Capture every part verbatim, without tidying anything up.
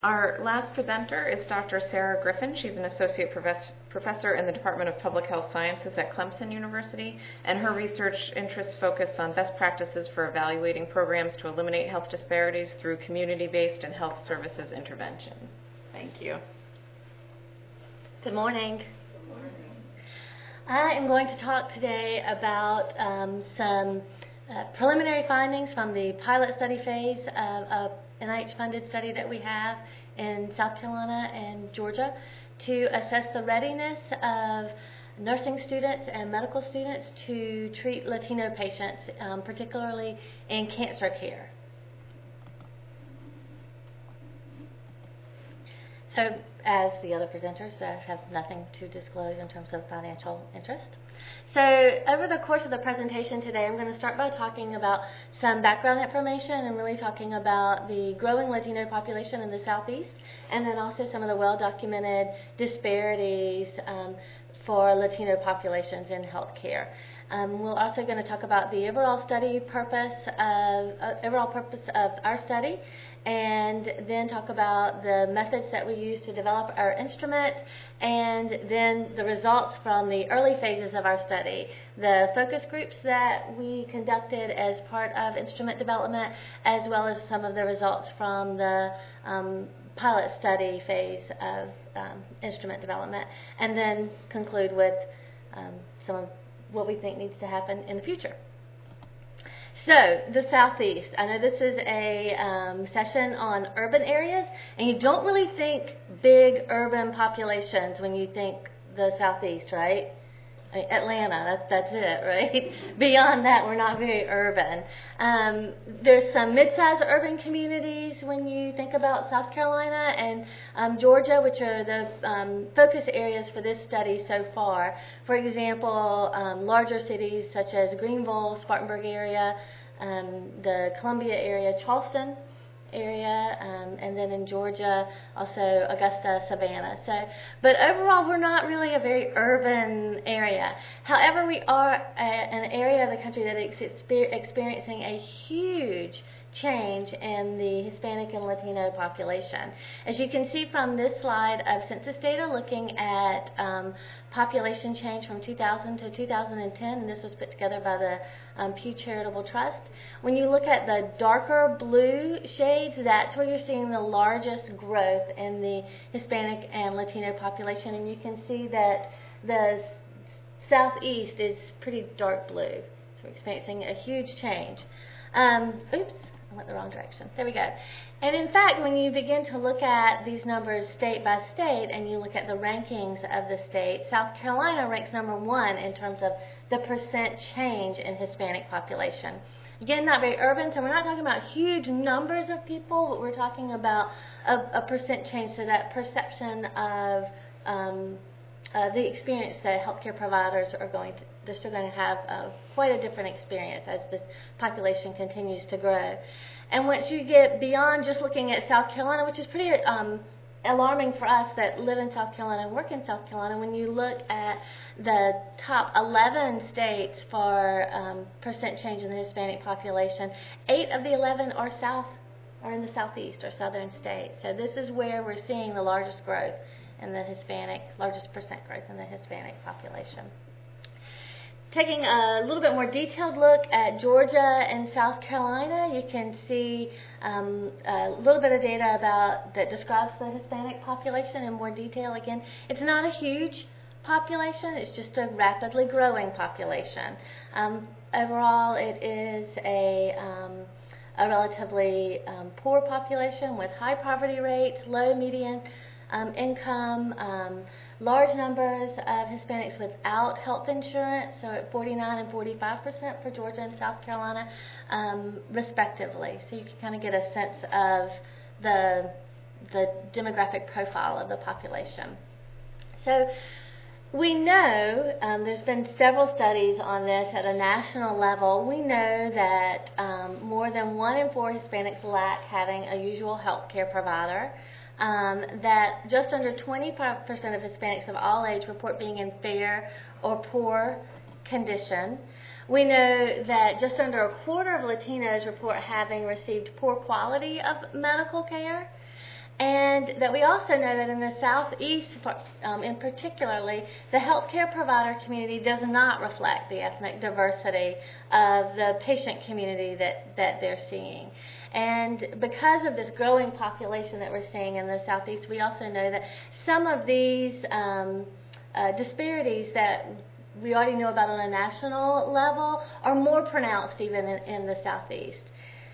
Our last presenter is Doctor Sarah Griffin. She's an associate professor in the Department of Public Health Sciences at Clemson University, and her research interests focus on best practices for evaluating programs to eliminate health disparities through community-based and health services intervention. Thank you. Good morning. Good morning. I am going to talk today about um, some uh, preliminary findings from the pilot study phase of a N I H-funded study that we have in South Carolina and Georgia to assess the readiness of nursing students and medical students to treat Latino patients, um, particularly in cancer care. So, as the other presenters, I have nothing to disclose in terms of financial interest. So, over the course of the presentation today, I'm going to start by talking about some background information and really talking about the growing Latino population in the Southeast, and then also some of the well-documented disparities um, for Latino populations in healthcare. Um, we're also going to talk about the overall study purpose of uh, overall purpose of our study, and then talk about the methods that we use to develop our instrument, and then the results from the early phases of our study, the focus groups that we conducted as part of instrument development, as well as some of the results from the um, pilot study phase of um, instrument development, and then conclude with um, some of what we think needs to happen in the future. So, the Southeast. I know this is a um, session on urban areas, and you don't really think big urban populations when you think the Southeast, right? I mean, Atlanta, that's, that's it, right? Beyond that, we're not very urban. Um, there's some mid-sized urban communities when you think about South Carolina and um, Georgia, which are the um, focus areas for this study so far. For example, um, larger cities such as Greenville, Spartanburg area, um, the Columbia area, Charleston area, um, and then in Georgia, also Augusta, Savannah. So, but overall, we're not really a very urban area. However, we are a, an area of the country that is exper- experiencing a huge change in the Hispanic and Latino population. As you can see from this slide of census data looking at um, population change from two thousand to two thousand ten, and this was put together by the um, Pew Charitable Trust. When you look at the darker blue shades, that's where you're seeing the largest growth in the Hispanic and Latino population, and you can see that the Southeast is pretty dark blue. So we're experiencing a huge change. Um, oops. I went the wrong direction. There we go. And in fact, when you begin to look at these numbers state by state and you look at the rankings of the state, South Carolina ranks number one in terms of the percent change in Hispanic population. Again, not very urban, so we're not talking about huge numbers of people, but we're talking about a, a percent change, so that perception of um, uh, the experience that healthcare providers are going to they're still going to have uh, quite a different experience as this population continues to grow. And once you get beyond just looking at South Carolina, which is pretty um, alarming for us that live in South Carolina and work in South Carolina, when you look at the top eleven states for um, percent change in the Hispanic population, eight of the eleven are south, are in the Southeast or southern states. So this is where we're seeing the largest growth in the Hispanic, largest percent growth in the Hispanic population. Taking a little bit more detailed look at Georgia and South Carolina, you can see um, a little bit of data about that describes the Hispanic population in more detail. Again, it's not a huge population, it's just a rapidly growing population. Um, overall, it is a, um, a relatively um, poor population with high poverty rates, low median um, income, um, large numbers of Hispanics without health insurance, so at forty-nine and forty-five percent for Georgia and South Carolina, um, respectively. So you can kind of get a sense of the, the demographic profile of the population. So we know, um, there's been several studies on this at a national level, we know that um, more than one in four Hispanics lack having a usual health care provider. Um, that just under twenty-five percent of Hispanics of all age report being in fair or poor condition. We know that just under a quarter of Latinos report having received poor quality of medical care. And that we also know that in the Southeast, um, in particularly, the healthcare provider community does not reflect the ethnic diversity of the patient community that, that they're seeing. And because of this growing population that we're seeing in the Southeast, we also know that some of these um, uh, disparities that we already know about on a national level are more pronounced even in, in the Southeast.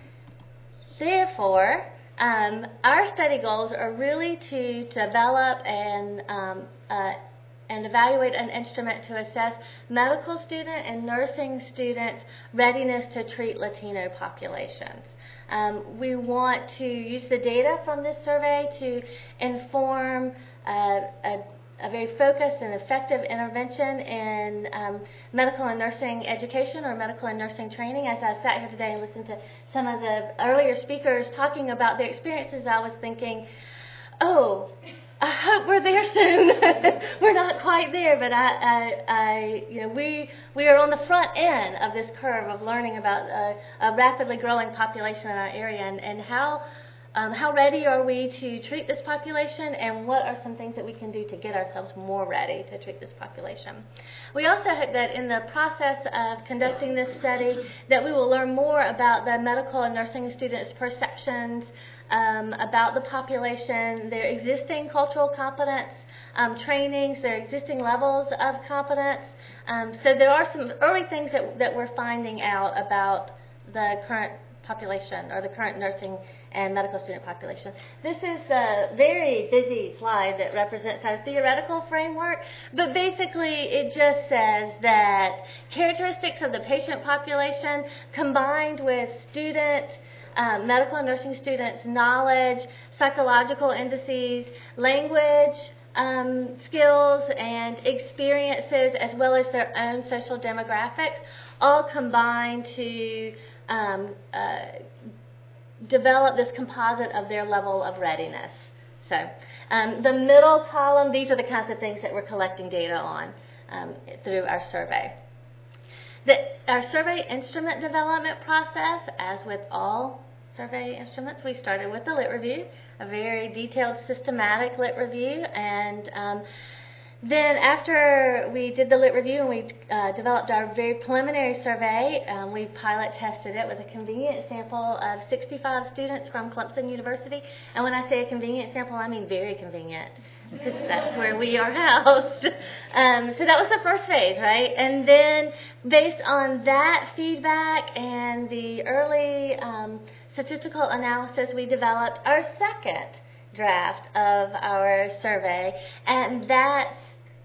Therefore, Um, our study goals are really to develop and um, uh, and evaluate an instrument to assess medical student and nursing students' readiness to treat Latino populations. Um, we want to use the data from this survey to inform uh, a a very focused and effective intervention in um, medical and nursing education or medical and nursing training. As I sat here today and listened to some of the earlier speakers talking about their experiences, I was thinking, oh, I hope we're there soon. We're not quite there, but I, I, I, you know, we we are on the front end of this curve of learning about a, a rapidly growing population in our area, and, and how Um, how ready are we to treat this population, and what are some things that we can do to get ourselves more ready to treat this population? We also hope that in the process of conducting this study that we will learn more about the medical and nursing students' perceptions um, about the population, their existing cultural competence um, trainings, their existing levels of competence. Um, so there are some early things that, that we're finding out about the current population or the current nursing and medical student population. This is a very busy slide that represents our theoretical framework, but basically it just says that characteristics of the patient population combined with student, um, medical and nursing students' knowledge, psychological indices, language, um, skills, and experiences, as well as their own social demographics, all combine to Um, uh, develop this composite of their level of readiness. So um, the middle column, these are the kinds of things that we're collecting data on um, through our survey. The, our survey instrument development process, as with all survey instruments, we started with the lit review, a very detailed, systematic lit review, and um, then after we did the lit review and we uh, developed our very preliminary survey, um, we pilot tested it with a convenient sample of sixty-five students from Clemson University. And when I say a convenient sample, I mean very convenient, because that's where we are housed. Um, so that was the first phase, right? And then based on that feedback and the early um, statistical analysis, we developed our second draft of our survey, and that's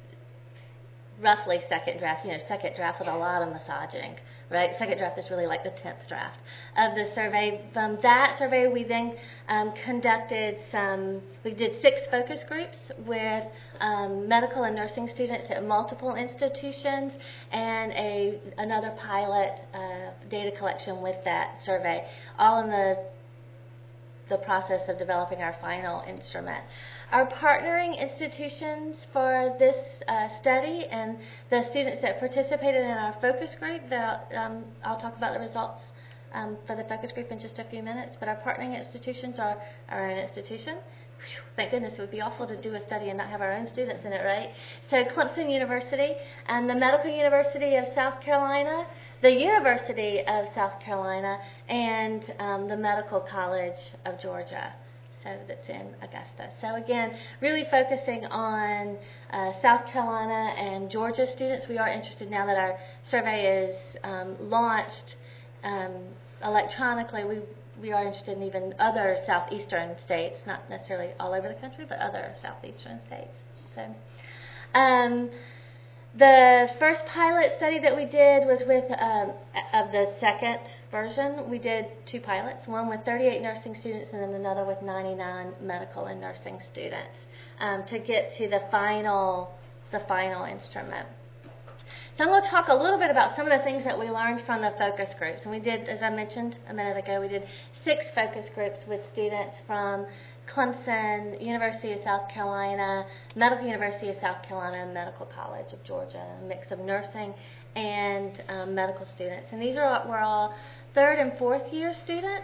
roughly second draft, you know, second draft with a lot of massaging, right? Second draft is really like the tenth draft of the survey. From that survey, we then um, conducted some, we did six focus groups with um, medical and nursing students at multiple institutions, and a another pilot uh, data collection with that survey, all in the the process of developing our final instrument. Our partnering institutions for this uh, study and the students that participated in our focus group, the, um, I'll talk about the results um, for the focus group in just a few minutes, but our partnering institutions are our own institution. Whew, thank goodness, it would be awful to do a study and not have our own students in it, right? So Clemson University and the Medical University of South Carolina, the University of South Carolina, and um, the Medical College of Georgia, so that's in Augusta. So again, really focusing on uh, South Carolina and Georgia students. We are interested, now that our survey is um, launched um, electronically, we, we are interested in even other southeastern states, not necessarily all over the country, but other southeastern states. So. Um, The first pilot study that we did was with, um, of the second version, we did two pilots, one with thirty-eight nursing students and then another with ninety-nine medical and nursing students, um, to get to the final, the final instrument. So I'm going to talk a little bit about some of the things that we learned from the focus groups. And we did, as I mentioned a minute ago, we did six focus groups with students from Clemson, University of South Carolina, Medical University of South Carolina, and Medical College of Georgia, a mix of nursing and um, medical students. And these are were all third and fourth year students.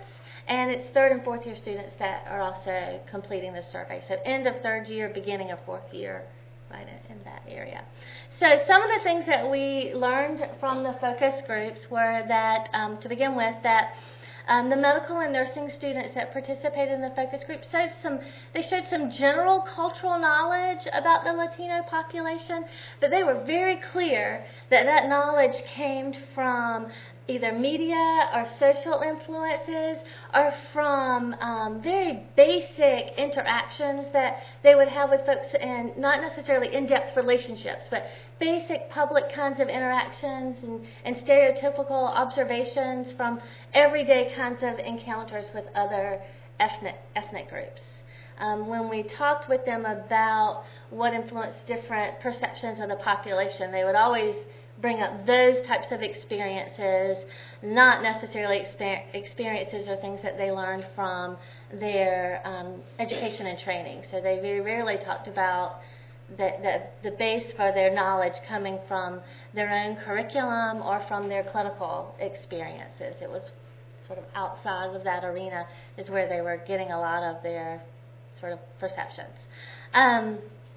and it's third and fourth year students that are also completing the survey. So end of third year, beginning of fourth year, right in, in that area. So some of the things that we learned from the focus groups were that, um, to begin with, that Um, the medical and nursing students that participated in the focus group showed some, they showed some general cultural knowledge about the Latino population, but they were very clear that that knowledge came from either media or social influences or from um, very basic interactions that they would have with folks, and not necessarily in-depth relationships, but basic public kinds of interactions and, and stereotypical observations from everyday kinds of encounters with other ethnic, ethnic groups. Um, when we talked with them about what influenced different perceptions of the population, they would always bring up those types of experiences, not necessarily exper- experiences or things that they learned from their um, education and training. So they very rarely talked about the, the, the base for their knowledge coming from their own curriculum or from their clinical experiences. It was sort of outside of that arena is where they were getting a lot of their sort of perceptions. Um,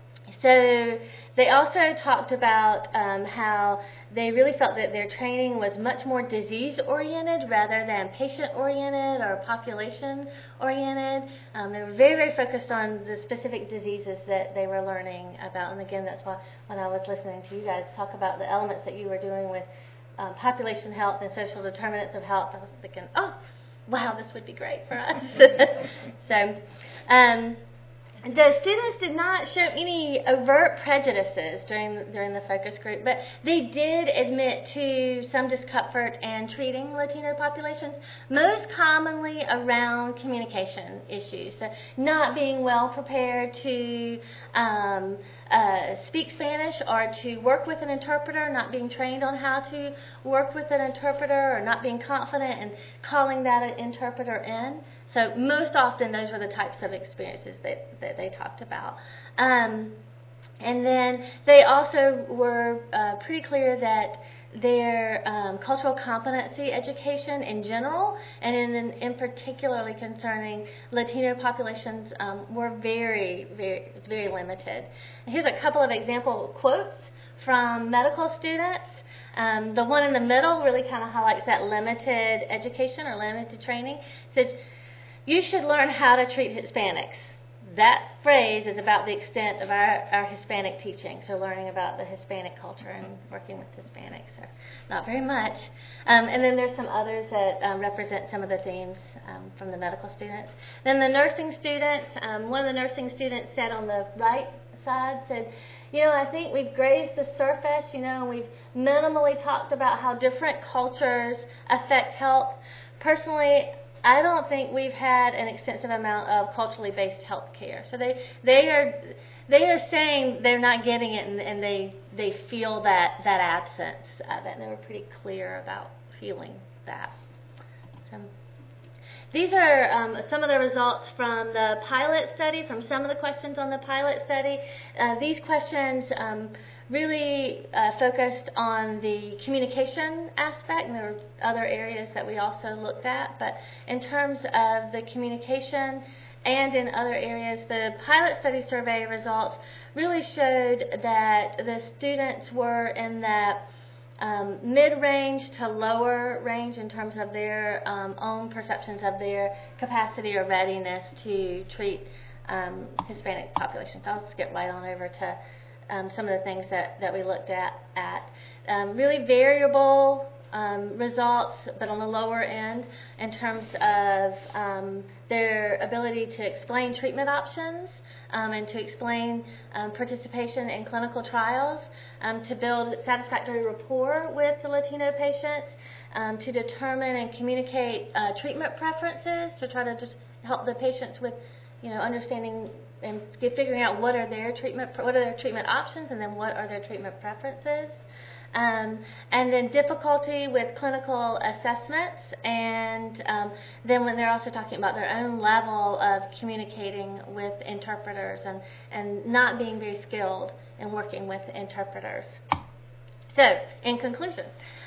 So they also talked about um, how they really felt that their training was much more disease-oriented rather than patient-oriented or population-oriented. Um, they were very, very focused on the specific diseases that they were learning about. And again, that's why when I was listening to you guys talk about the elements that you were doing with um, population health and social determinants of health, I was thinking, oh, wow, this would be great for us. so, um, The students did not show any overt prejudices during the, during the focus group, but they did admit to some discomfort in treating Latino populations, most commonly around communication issues. So not being well prepared to um, uh, speak Spanish or to work with an interpreter, not being trained on how to work with an interpreter, or not being confident in calling that interpreter in. So most often those were the types of experiences that, that they talked about. Um, and then they also were uh, pretty clear that their um, cultural competency education in general, and in, in particularly concerning Latino populations, um, were very, very, very limited. And here's a couple of example quotes from medical students. Um, the one in the middle really kind of highlights that limited education or limited training. It says, "You should learn how to treat Hispanics." That phrase is about the extent of our, our Hispanic teaching, so learning about the Hispanic culture and working with Hispanics, so not very much. Um, and then there's some others that um, represent some of the themes um, from the medical students. Then the nursing students, um, one of the nursing students said on the right side, said, you know, I think we've grazed the surface, you know, and we've minimally talked about how different cultures affect health. Personally, I don't think we've had an extensive amount of culturally based health care. So they they are they are saying they're not getting it, and, and they they feel that that absence. Uh, that they were pretty clear about feeling that. So these are um, some of the results from the pilot study, from some of the questions on the pilot study. Uh, these questions um, really uh, focused on the communication aspect, and there were other areas that we also looked at. But in terms of the communication and in other areas, the pilot study survey results really showed that the students were in that Um, mid-range to lower range in terms of their um, own perceptions of their capacity or readiness to treat um, Hispanic populations. I'll skip right on over to um, some of the things that, that we looked at. at. Um, really variable um, results, but on the lower end in terms of um, their ability to explain treatment options, Um, and to explain um, participation in clinical trials, um, to build satisfactory rapport with the Latino patients, um, to determine and communicate uh, treatment preferences, to try to just help the patients with, you know, understanding and get, figuring out what are their treatment, what are their treatment options, and then what are their treatment preferences. Um, and then difficulty with clinical assessments, and um, then when they're also talking about their own level of communicating with interpreters and, and not being very skilled in working with interpreters. So, in conclusion,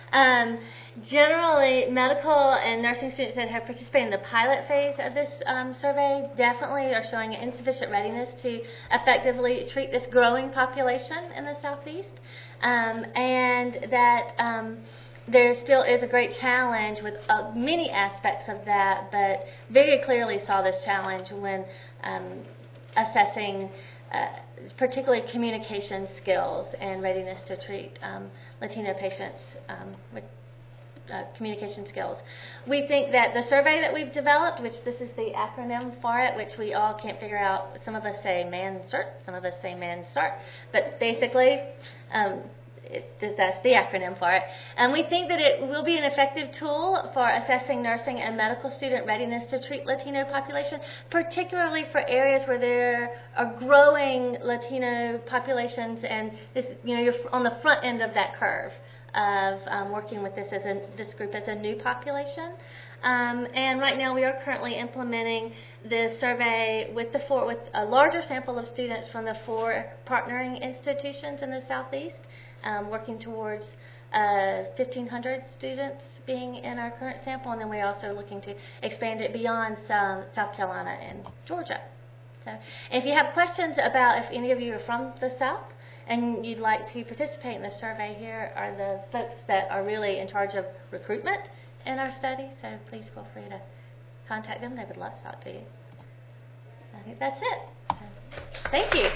Um, generally, medical and nursing students that have participated in the pilot phase of this um, survey definitely are showing insufficient readiness to effectively treat this growing population in the Southeast, um, and that um, there still is a great challenge with uh, many aspects of that, but very clearly saw this challenge when um, assessing uh, particularly communication skills and readiness to treat um, Latino patients um, with uh, communication skills. We think that the survey that we've developed, which this is the acronym for it, which we all can't figure out, some of us say MANCERT, some of us say MANSTART, but basically um, It, that's the acronym for it. And we think that it will be an effective tool for assessing nursing and medical student readiness to treat Latino population, particularly for areas where there are growing Latino populations, and this, you know, you're on the front end of that curve of um, working with this as a, this group as a new population. Um, and right now we are currently implementing the survey with the four, with a larger sample of students from the four partnering institutions in the Southeast. Um, working towards uh, fifteen hundred students being in our current sample, and then we're also looking to expand it beyond some, South Carolina and Georgia. So if you have questions about if any of you are from the South and you'd like to participate in the survey, here are the folks that are really in charge of recruitment in our study, so please feel free to contact them. They would love to talk to you. I think that's it. So, thank you.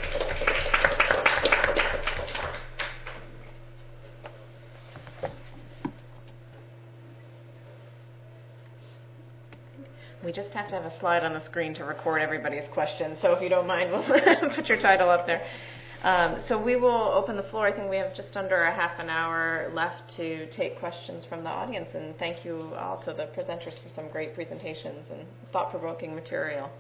We just have to have a slide on the screen to record everybody's questions, so if you don't mind, we'll put your title up there. Um, so we will open the floor. I think we have just under a half an hour left to take questions from the audience, and thank you all to the presenters for some great presentations and thought-provoking material.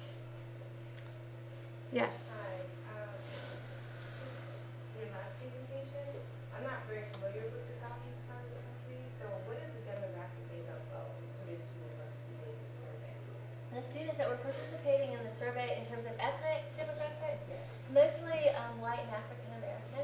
Yes? Hi. Um, in your last presentation, I'm not very familiar with the southeast part of the country, so what is the demographic makeup of students who are participating in the survey? The students that were participating in the survey in terms of ethnic demographics, yes. Mostly um, white and African American.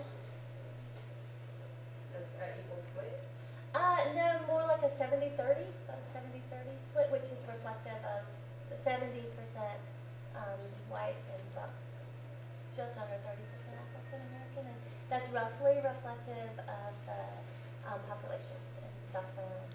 Does that equal split? Uh, no, more like a seventy thirty, about a seventy thirty split, which is reflective of the seventy percent um, white and about just under thirty percent African American. And that's roughly reflective of the um, population in South Carolina.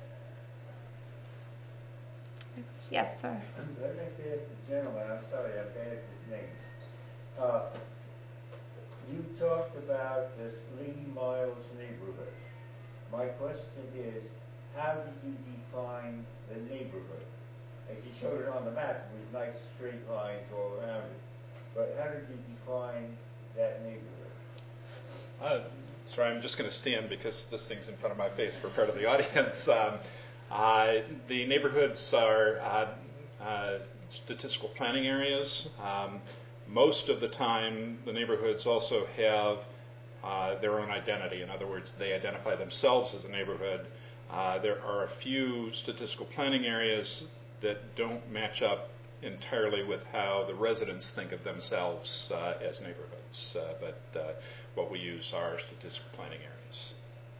Yes, sir. I'd like to ask the gentleman, I'm sorry, I bad his name. Uh, you talked about this Lee Miles neighborhood. My question is, how did you define the neighborhood? As you showed it on the map, it was nice straight lines all around it. But how did you define that neighborhood? Uh, sorry, I'm just going to stand because this thing's in front of my face for part of the audience. Um, Uh, the neighborhoods are uh, uh, statistical planning areas. Um, most of the time, the neighborhoods also have uh, their own identity. In other words, they identify themselves as a neighborhood. Uh, there are a few statistical planning areas that don't match up entirely with how the residents think of themselves uh, as neighborhoods. Uh, but uh, what we use are statistical planning areas.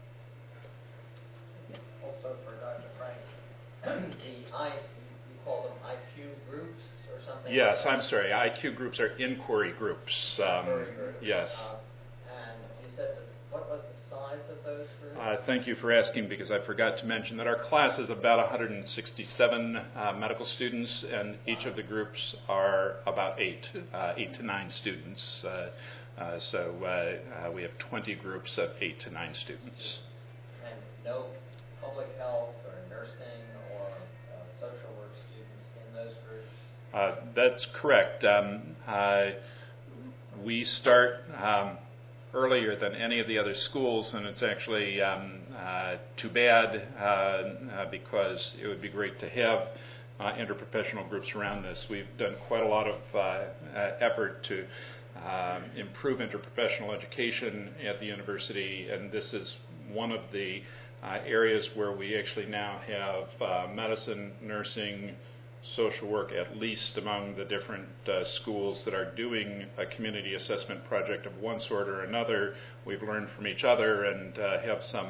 Also for Doctor Frank, the I, you call them I Q groups or something? Yes, I'm sorry. I Q groups are inquiry groups. Um, Inquiry groups. Yes. Uh, and you said, that, what was the size of those groups? Uh, thank you for asking, because I forgot to mention that our class is about one hundred sixty-seven uh, medical students, and each of the groups are about eight, uh, eight to nine students. Uh, uh, so uh, uh, we have twenty groups of eight to nine students. And no public health or nursing or uh, social work students in those groups? Uh, that's correct. Um, uh, we start um, earlier than any of the other schools, and it's actually um, uh, too bad uh, uh, because it would be great to have uh, interprofessional groups around this. We've done quite a lot of uh, uh, effort to um, improve interprofessional education at the university, and this is one of the Uh, areas where we actually now have uh, medicine, nursing, social work, at least among the different uh, schools that are doing a community assessment project of one sort or another. We've learned from each other and uh, have some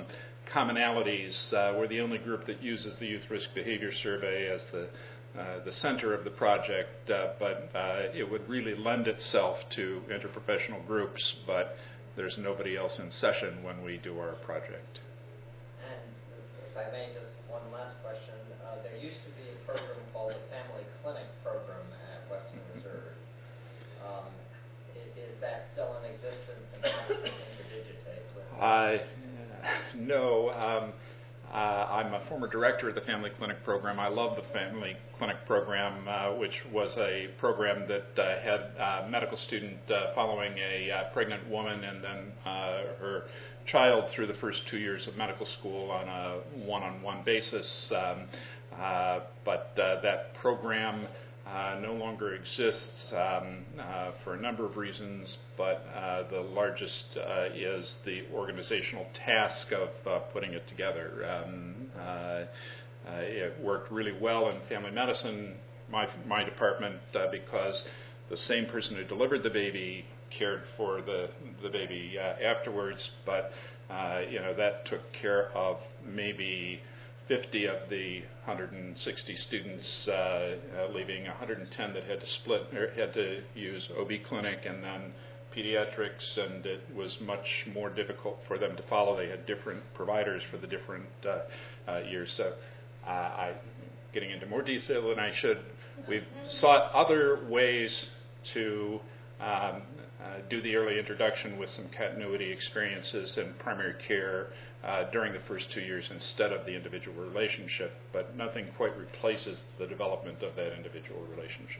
commonalities. Uh, we're the only group that uses the Youth Risk Behavior Survey as the uh, the center of the project, uh, but uh, it would really lend itself to interprofessional groups, but there's nobody else in session when we do our project. And if I may, just one last question. Uh, there used to be a program called the Family Clinic Program at Western Reserve. Um, i- is that still in existence, and how does it interdigitate with it? Uh, no. Um, uh, I'm a former director of the Family Clinic Program. I love the Family Clinic Program, uh, which was a program that uh, had a medical student uh, following a uh, pregnant woman and then uh, her child through the first two years of medical school on a one-on-one basis. Um, uh, but uh, that program Uh, no longer exists um, uh, for a number of reasons, but uh, the largest uh, is the organizational task of uh, putting it together. Um, uh, uh, it worked really well in family medicine, my, my department, uh, because the same person who delivered the baby cared for the, the baby uh, afterwards, but uh, you know, that took care of maybe fifty of the one hundred sixty students, uh, uh, leaving one hundred ten that had to split or had to use O B clinic and then pediatrics, and it was much more difficult for them to follow. They had different providers for the different uh, uh, years. So, uh, I, getting into more detail than I should, we've sought other ways to um, uh, do the early introduction with some continuity experiences in primary care uh, during the first two years instead of the individual relationship, but nothing quite replaces the development of that individual relationship.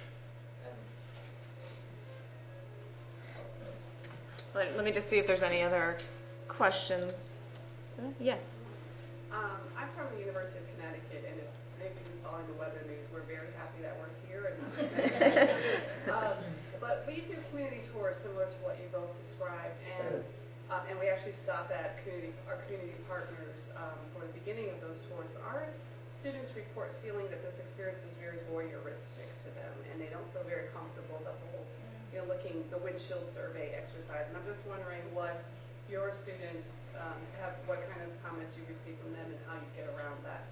Let, let me just see if there's any other questions. Uh, yes. Um, I'm from the University of Connecticut, and if maybe you've been following the weather news, we're very happy that we're here. And um, but we do community tours similar to what you both described, and um, and we actually stop at community our community partners um, for the beginning of those tours. Our students report feeling that this experience is very voyeuristic to them, and they don't feel very comfortable the whole, you know, looking the windshield survey exercise. And I'm just wondering what your students um, have, what kind of comments you receive from them, and how you get around that.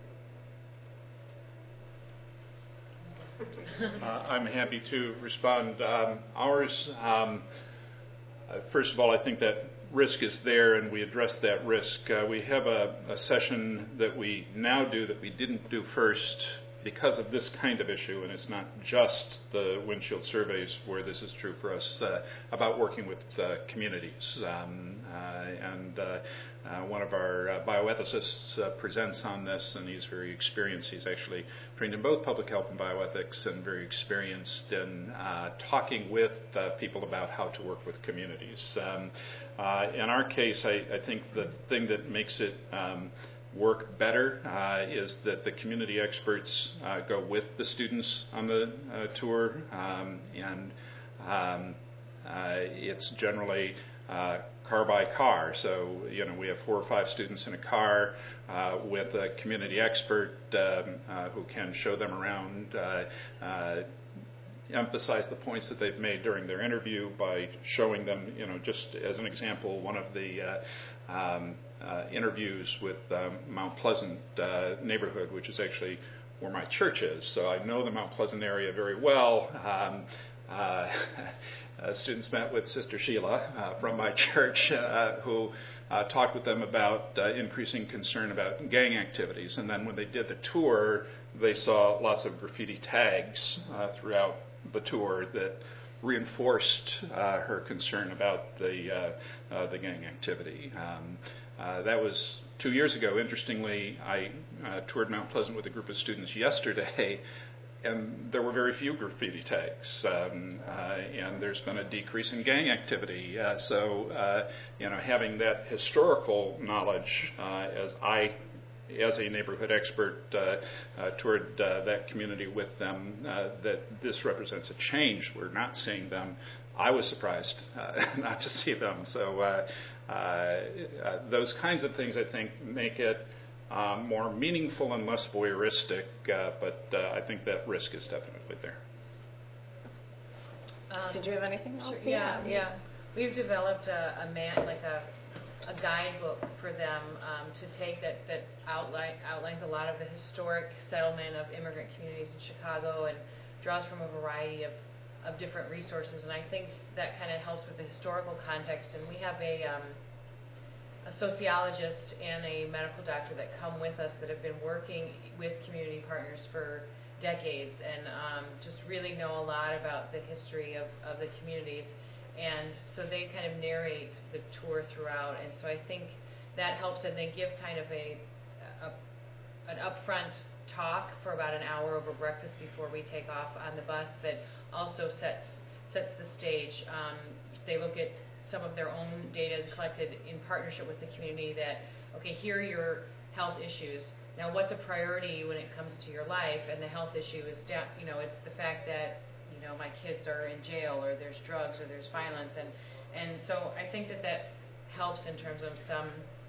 Uh, I'm happy to respond. Um, ours, um, uh, first of all, I think that risk is there, and we address that risk. Uh, we have a, a session that we now do that we didn't do first because of this kind of issue, and it's not just the windshield surveys where this is true for us, uh, about working with uh, communities. Um, uh, and uh, uh, one of our uh, bioethicists uh, presents on this, and he's very experienced. He's actually trained in both public health and bioethics, and very experienced in uh, talking with uh, people about how to work with communities. Um, uh, in our case, I, I think the thing that makes it um, work better uh, is that the community experts uh, go with the students on the uh, tour, um, and um, uh, it's generally uh, car by car. So, you know, we have four or five students in a car uh, with a community expert um, uh, who can show them around, uh, uh, emphasize the points that they've made during their interview by showing them, you know, just as an example, one of the uh, um, uh, interviews with um, Mount Pleasant uh, neighborhood, which is actually where my church is. So I know the Mount Pleasant area very well. Um, uh, uh, students met with Sister Sheila uh, from my church uh, who uh, talked with them about uh, increasing concern about gang activities. And then when they did the tour, they saw lots of graffiti tags uh, throughout the tour that reinforced uh, her concern about the uh, uh, the gang activity. Um, uh, that was two years ago. Interestingly, I uh, toured Mount Pleasant with a group of students yesterday, and there were very few graffiti tags, um, uh, and there's been a decrease in gang activity. Uh, so, uh, you know, having that historical knowledge, uh, as I as a neighborhood expert, uh, uh, toured uh, that community with them, uh, that this represents a change. We're not seeing them. I was surprised uh, not to see them. So uh, uh, uh, those kinds of things, I think, make it um, more meaningful and less voyeuristic, uh, but uh, I think that risk is definitely there. Um, Did you have anything else? Sure, yeah, yeah. We've developed a, a man, like a a guidebook for them um, to take that, that outline, outlines a lot of the historic settlement of immigrant communities in Chicago and draws from a variety of, of different resources. And I think that kind of helps with the historical context. And we have a, um, a sociologist and a medical doctor that come with us that have been working with community partners for decades and um, just really know a lot about the history of, of the communities. And so they kind of narrate the tour throughout, and so I think that helps, and they give kind of a, a an upfront talk for about an hour over breakfast before we take off on the bus that also sets sets the stage. Um, they look at some of their own data collected in partnership with the community that, okay, here are your health issues. Now what's a priority when it comes to your life? And the health issue is, down, you know, it's the fact that you know, my kids are in jail, or there's drugs, or there's violence, and and so I think that that helps in terms of some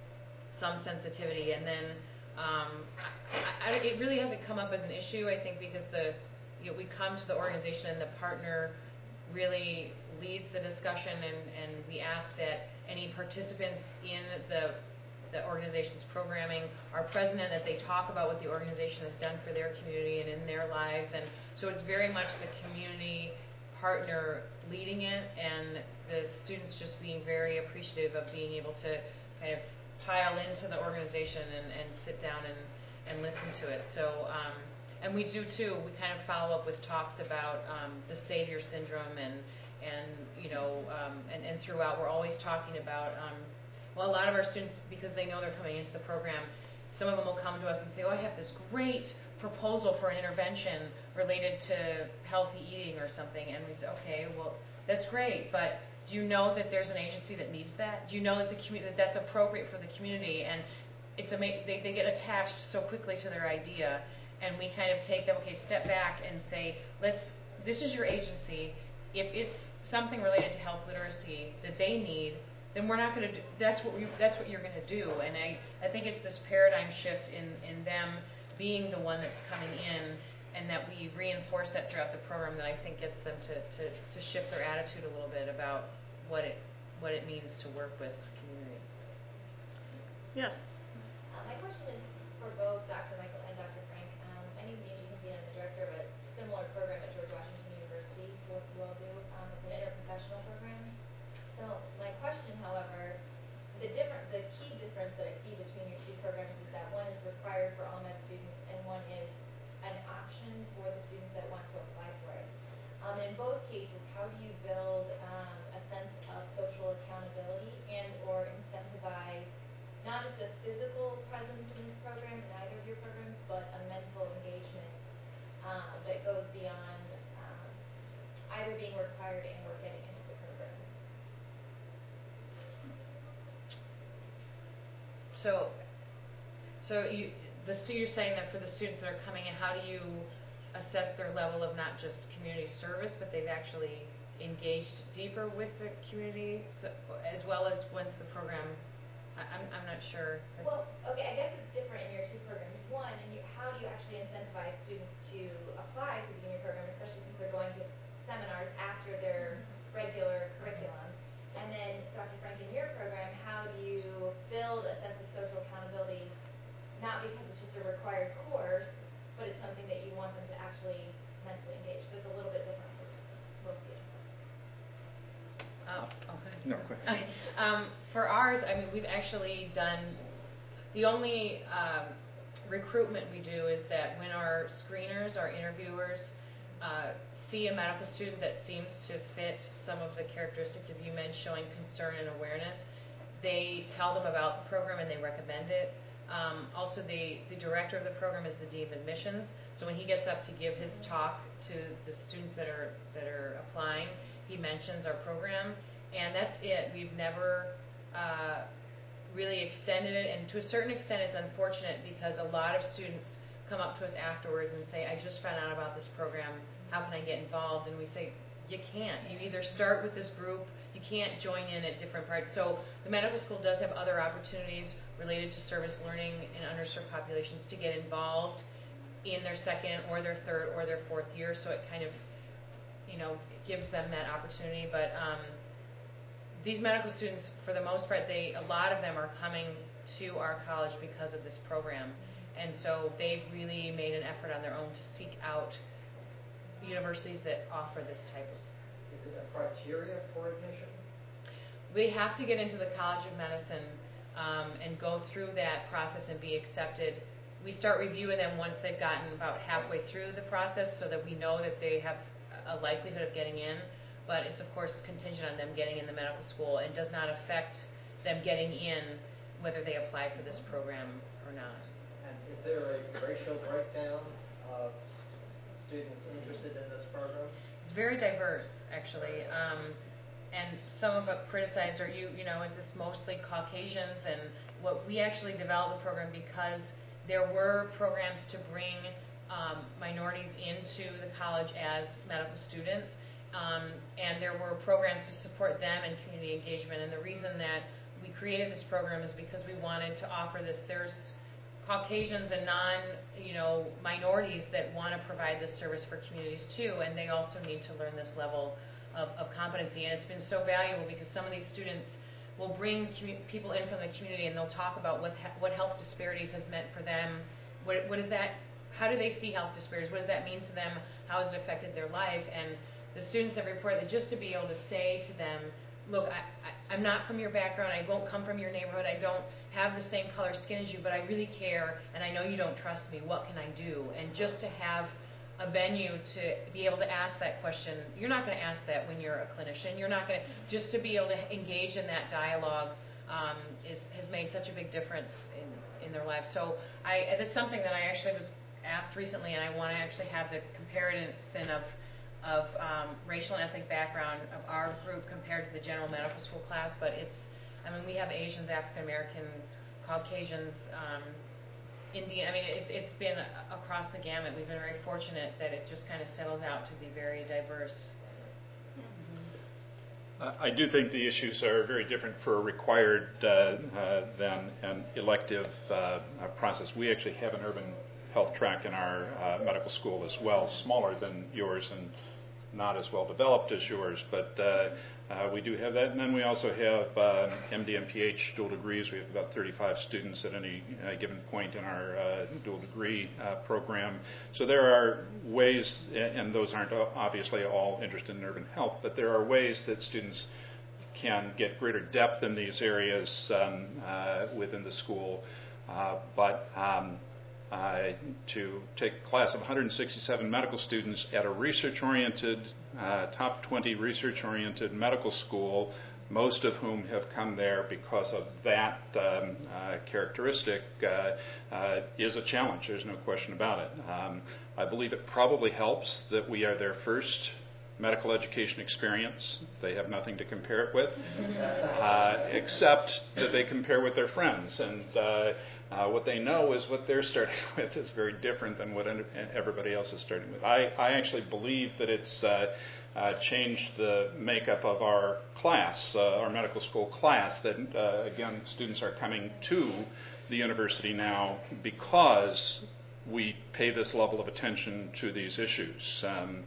some sensitivity. And then um, I, I, it really hasn't come up as an issue, I think, because the you know, we come to the organization and the partner really leads the discussion, and, and we ask that any participants in the the organization's programming are present and that they talk about what the organization has done for their community and in their lives. And so it's very much the community partner leading it, and the students just being very appreciative of being able to kind of pile into the organization and, and sit down and, and listen to it. So, um, and we do too, we kind of follow up with talks about um, the savior syndrome, and, and you know, um, and, and throughout we're always talking about um, well, a lot of our students, because they know they're coming into the program, some of them will come to us and say, oh, I have this great proposal for an intervention related to healthy eating or something. And we say, okay, well, that's great, but do you know that there's an agency that needs that? Do you know that the community, that that's appropriate for the community? And it's ama- they, they get attached so quickly to their idea. And we kind of take them, okay, step back and say, let's, this is your agency. If it's something related to health literacy that they need, then we're not going to do, that's what we, that's what you're going to do. And I, I think it's this paradigm shift in, in them being the one that's coming in, and that we reinforce that throughout the program, that I think gets them to, to, to shift their attitude a little bit about what it, what it means to work with community. Yes. Uh, my question is for both Doctor Michael and Doctor Frank. Um, my name is Angie Kinsey, I'm the director of a similar program at George Washington University to what you all do. Um, it's an interprofessional program. So my question, however, the different, the key difference that I see between your two programs is that one is required for all med students and one is an option for the students that want to apply for it. Um, in both cases, how do you build um, a sense of social accountability and or incentivize not just a physical presence in this program, in either of your programs, but a mental engagement um, that goes beyond um, either being required and or getting into the program? So, so you, the stu- you're saying that for the students that are coming in, how do you assess their level of not just community service, but they've actually engaged deeper with the community, so, as well as once the program, I, I'm, I'm not sure. Well, okay, I guess it's different in your two programs. One, and you, how do you actually incentivize students to apply to be in your program, especially since they're going to seminars after their regular curriculum? And then, Doctor Frank, in your program, how do you build a sense of social accountability, not because it's just a required course, but it's something that you want them to actually mentally engage? So it's a little bit different for both of you. Oh, okay. No, go ahead. Okay. Um, for ours, I mean, we've actually done, the only um, recruitment we do is that when our screeners, our interviewers, uh, see a medical student that seems to fit some of the characteristics of U M E D, showing concern and awareness, they tell them about the program and they recommend it. Um, also, the, the director of the program is the Dean of Admissions, so when he gets up to give his talk to the students that are that are applying, he mentions our program, and that's it. We've never uh, really extended it, and to a certain extent it's unfortunate because a lot of students come up to us afterwards and say, I just found out about this program, how can I get involved? And we say, you can't. You either start with this group, you can't join in at different parts. So the medical school does have other opportunities related to service learning in underserved populations to get involved in their second or their third or their fourth year. So it kind of, you know, gives them that opportunity. But um, these medical students, for the most part, they a lot of them are coming to our college because of this program, and so they've really made an effort on their own to seek out universities that offer this type of. Is it a criteria for admission? They have to get into the College of Medicine um, and go through that process and be accepted. We start reviewing them once they've gotten about halfway through the process so that we know that they have a likelihood of getting in, but it's of course contingent on them getting in the medical school and does not affect them getting in whether they apply for this program or not. And is there a racial breakdown of students interested in this program? It's very diverse, actually. Um, and some of it criticized, or you, you know, is this mostly Caucasians? And what we actually developed the program because there were programs to bring um, minorities into the college as medical students, um, and there were programs to support them in community engagement. And the reason that we created this program is because we wanted to offer this. There's Caucasians and non, you know, minorities that want to provide this service for communities too, and they also need to learn this level of, of competency. And it's been so valuable because some of these students will bring commu- people in from the community, and they'll talk about what ha- what health disparities has meant for them. What what is that? How do they see health disparities? What does that mean to them? How has it affected their life? And the students have reported that just to be able to say to them, look, I, I, I'm not from your background, I won't come from your neighborhood, I don't have the same color skin as you, but I really care, and I know you don't trust me, what can I do? And just to have a venue to be able to ask that question, you're not going to ask that when you're a clinician, you're not going to, just to be able to engage in that dialogue um, is, has made such a big difference in, in their lives. So I, that's something that I actually was asked recently, and I want to actually have the comparison of of um, racial and ethnic background of our group compared to the general medical school class, but it's, I mean, we have Asians, African American, Caucasians, um, Indian, I mean, it's it's been across the gamut. We've been very fortunate that it just kind of settles out to be very diverse. Uh, I do think the issues are very different for a required uh, uh, than an elective uh, uh, process. We actually have an urban health track in our uh, medical school as well, smaller than yours and not as well developed as yours, but uh, uh, we do have that. And then we also have uh, M D and P H dual degrees. We have about thirty-five students at any uh, given point in our uh, dual degree uh, program. So there are ways, and those aren't obviously all interested in urban health, but there are ways that students can get greater depth in these areas um, uh, within the school. Uh, but um, Uh, to take a class of one hundred sixty-seven medical students at a research-oriented, uh, top twenty research-oriented medical school, most of whom have come there because of that um, uh, characteristic, uh, uh, is a challenge. There's no question about it. Um, I believe it probably helps that we are their first medical education experience. They have nothing to compare it with, uh, except that they compare with their friends. And uh, uh, what they know is what they're starting with is very different than what everybody else is starting with. I, I actually believe that it's uh, uh, changed the makeup of our class, uh, our medical school class, that, uh, again, students are coming to the university now because we pay this level of attention to these issues. Um,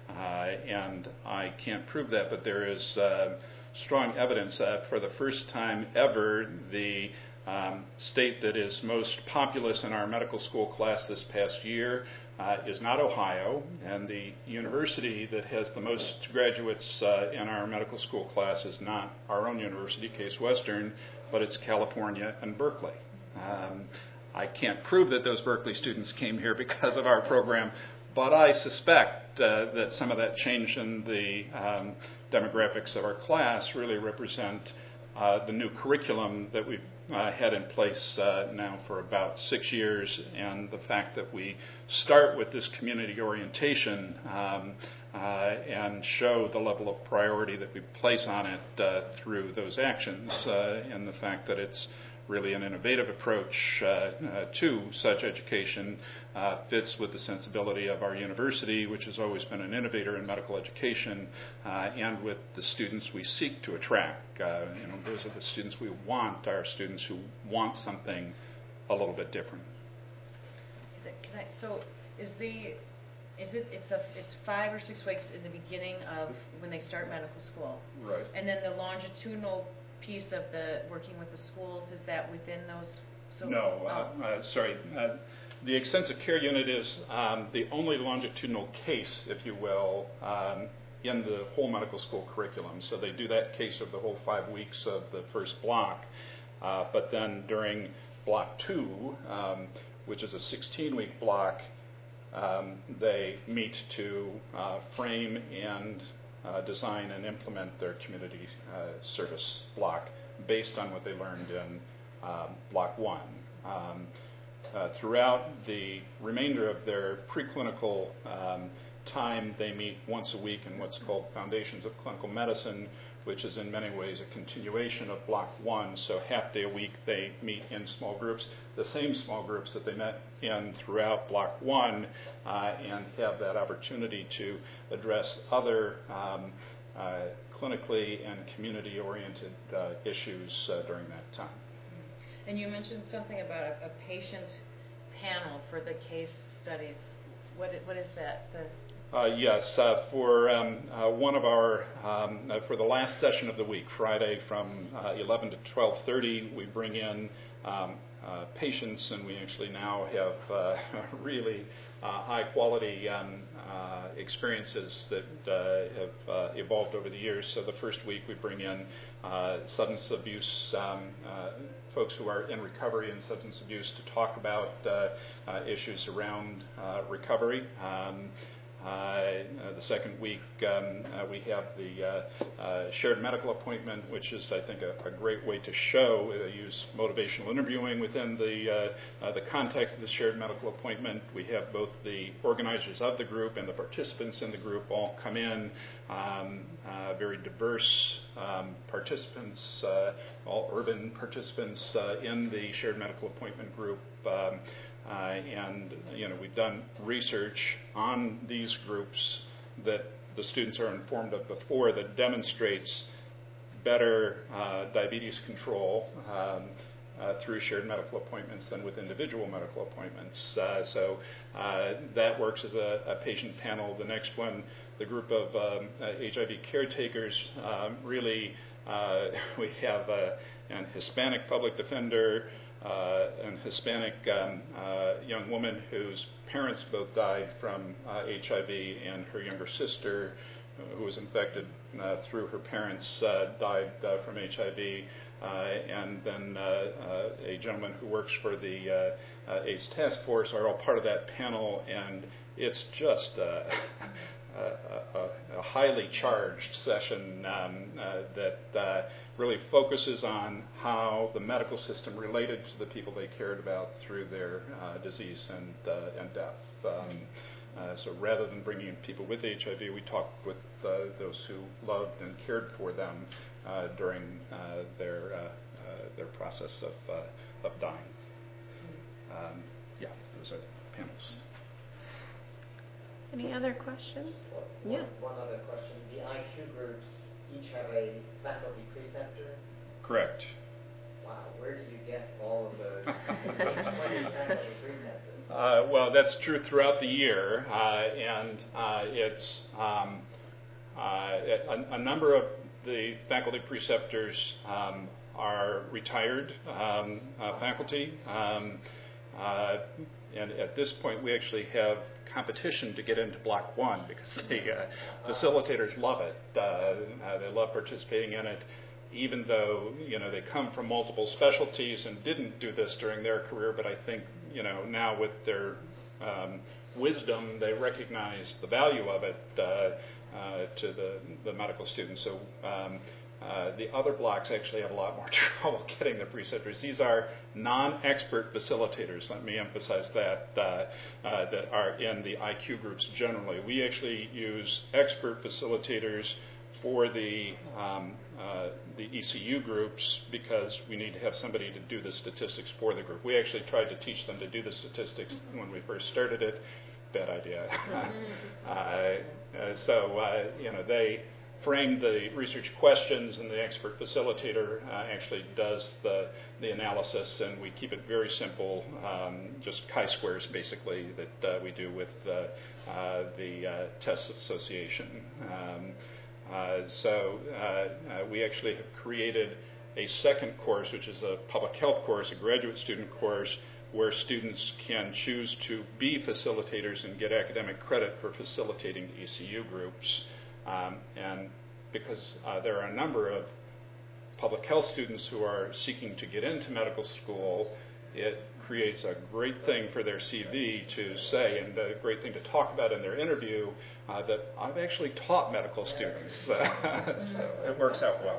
uh, and I can't prove that, but there is uh, strong evidence that for the first time ever, the um, state that is most populous in our medical school class this past year uh, is not Ohio, and the university that has the most graduates uh, in our medical school class is not our own university, Case Western, but it's California and Berkeley. Um, I can't prove that those Berkeley students came here because of our program, but I suspect uh, that some of that change in the um, demographics of our class really represent uh, the new curriculum that we've uh, had in place uh, now for about six years, and the fact that we start with this community orientation um, uh, and show the level of priority that we place on it uh, through those actions, uh, and the fact that it's really an innovative approach uh, uh, to such education uh, fits with the sensibility of our university, which has always been an innovator in medical education, uh, and with the students we seek to attract. Uh, you know, those are the students we want, our students who want something a little bit different. Is it, can I, so is the is it, it's a, it's five or six weeks in the beginning of when they start medical school. Right. And then the longitudinal piece of the working with the schools, is that within those? So, No, oh. uh, uh, sorry. Uh, the extensive care unit is um, the only longitudinal case, if you will, um, in the whole medical school curriculum. So they do that case of the whole five weeks of the first block. Uh, but then during block two, um, which is a sixteen-week block, um, they meet to uh, frame and uh, design and implement their community uh, service block based on what they learned in um, block one. Um, uh, throughout the remainder of their preclinical um, time, they meet once a week in what's called Foundations of Clinical Medicine, which is in many ways a continuation of block one. So half day a week they meet in small groups, the same small groups that they met in throughout block one, uh, and have that opportunity to address other um, uh, clinically and community-oriented uh, issues uh, during that time. And you mentioned something about a, a patient panel for the case studies. What, what is that? The Uh, yes, uh, for um, uh, one of our, um, uh, for the last session of the week, Friday from uh, eleven to twelve thirty, we bring in um, uh, patients, and we actually now have uh, really uh, high-quality um, uh, experiences that uh, have uh, evolved over the years. So the first week we bring in uh, substance abuse um, uh, folks who are in recovery in substance abuse to talk about uh, uh, issues around uh, recovery. Um, Uh, uh, the second week, um, uh, we have the uh, uh, shared medical appointment, which is, I think, a, a great way to show. Uh, use motivational interviewing within the uh, uh, the context of the shared medical appointment. We have both the organizers of the group and the participants in the group all come in, um, uh, very diverse um, participants, uh, all urban participants uh, in the shared medical appointment group. Um, Uh, and, you know, we've done research on these groups that the students are informed of before that demonstrates better uh, diabetes control um, uh, through shared medical appointments than with individual medical appointments. Uh, so uh, that works as a, a patient panel. The next one, the group of um, uh, H I V caretakers, um, really, uh, we have uh, an Hispanic public defender, Uh, an Hispanic um, uh, young woman whose parents both died from uh, H I V, and her younger sister, uh, who was infected uh, through her parents, uh, died uh, from H I V. Uh, and then uh, uh, a gentleman who works for the uh, uh, AIDS task force are all part of that panel, and it's just uh, a, a, a highly charged session um, uh, that uh, really focuses on how the medical system related to the people they cared about through their uh, disease and, uh, and death. Um, uh, so rather than bringing in people with H I V, we talked with uh, those who loved and cared for them uh, during uh, their, uh, uh, their process of, uh, of dying. Um, yeah, those are the panels. Any other questions? One, Yeah. One other question. The I Q groups each have a faculty preceptor? Correct. Wow, where do you get all of those twenty faculty preceptors? Uh, well, that's true throughout the year, uh, and uh, it's um, uh, a, a number of the faculty preceptors um, are retired um, uh, faculty, um, uh, and at this point we actually have competition to get into block one because the uh, facilitators love it. Uh, uh, they love participating in it, even though, you know, they come from multiple specialties and didn't do this during their career, but I think, you know, now with their um, wisdom, they recognize the value of it uh, uh, to the, the medical students. So um, uh, the other blocks actually have a lot more trouble getting the preceptors. These are non-expert facilitators, let me emphasize that, uh, uh, that are in the I Q groups generally. We actually use expert facilitators for the um, uh, the E C U groups because we need to have somebody to do the statistics for the group. We actually tried to teach them to do the statistics when we first started it. Bad idea. uh, uh, so uh, you know they frame the research questions, and the expert facilitator uh, actually does the, the analysis, and we keep it very simple, um, just chi-squares basically that uh, we do with uh, uh, the uh, Tests Association. Um, uh, so uh, uh, we actually have created a second course, which is a public health course, a graduate student course, where students can choose to be facilitators and get academic credit for facilitating E C U groups. Um, and because uh, there are a number of public health students who are seeking to get into medical school, it creates a great thing for their C V to say, and a great thing to talk about in their interview, uh, that I've actually taught medical students. So it works out well.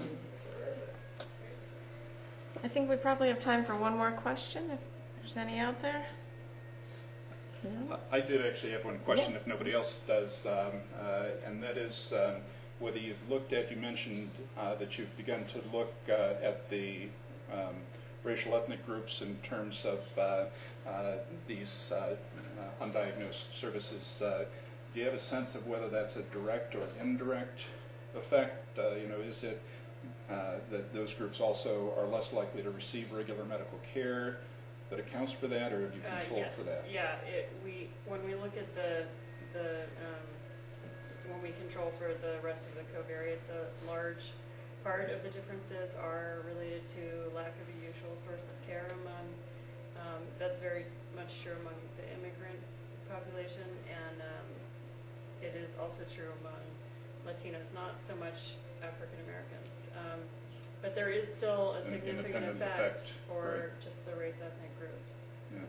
I think we probably have time for one more question, if there's any out there. No? I did actually have one question, Yeah. if nobody else does, um, uh, and that is um, whether you've looked at, you mentioned uh, that you've begun to look uh, at the um, racial ethnic groups in terms of uh, uh, these uh, uh, undiagnosed services. Uh, do you have a sense of whether that's a direct or indirect effect? Uh, you know, is it uh, that those groups also are less likely to receive regular medical care that accounts for that, or have you Uh, controlled yes. for that? Yeah, it, we, when we look at the, the, um, when we control for the rest of the covariate, the large part of the differences are related to lack of a usual source of care among, um, that's very much true among the immigrant population, and um, it is also true among Latinos, not so much African Americans. Um, But there is still a An significant independent effect effect, for right. just the race ethnic groups. Yeah.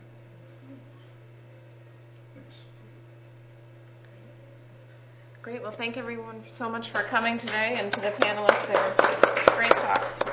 Thanks. Great. Well, thank everyone so much for coming today, and to the panelists. And great talk.